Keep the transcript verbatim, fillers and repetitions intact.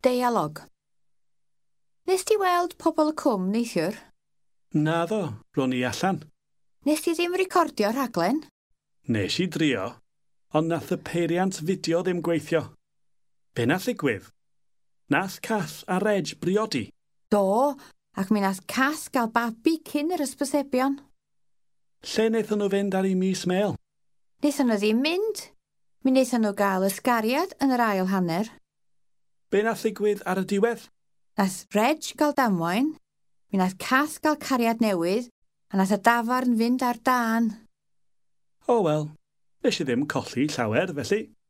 Deialog. Nes ti weld pobl y cwm neithiwr? Naddo, ro'n i allan. Nes ti ddim recordio rhaglen? Nes i drio, ond nath y peiriant fideo ddim gweithio. Be nath ddigwydd? Nath Cath a Reg briodi. Do, ac mi nath Cas gael babi cyn yr ysbysebion. Lle wnaethon nhw fynd ar ei mis mêl? Nesyn nhw ddim mynd. Mi wnaethon nhw gael ysgariad yn yr ail hanner. Be nath ddigwydd ar y diwedd? Nath Reg gael damwain, mi nath Cath gael cariad newydd, a nath y dafarn fynd ar dan. O wel, nes i ddim colli llawer felly.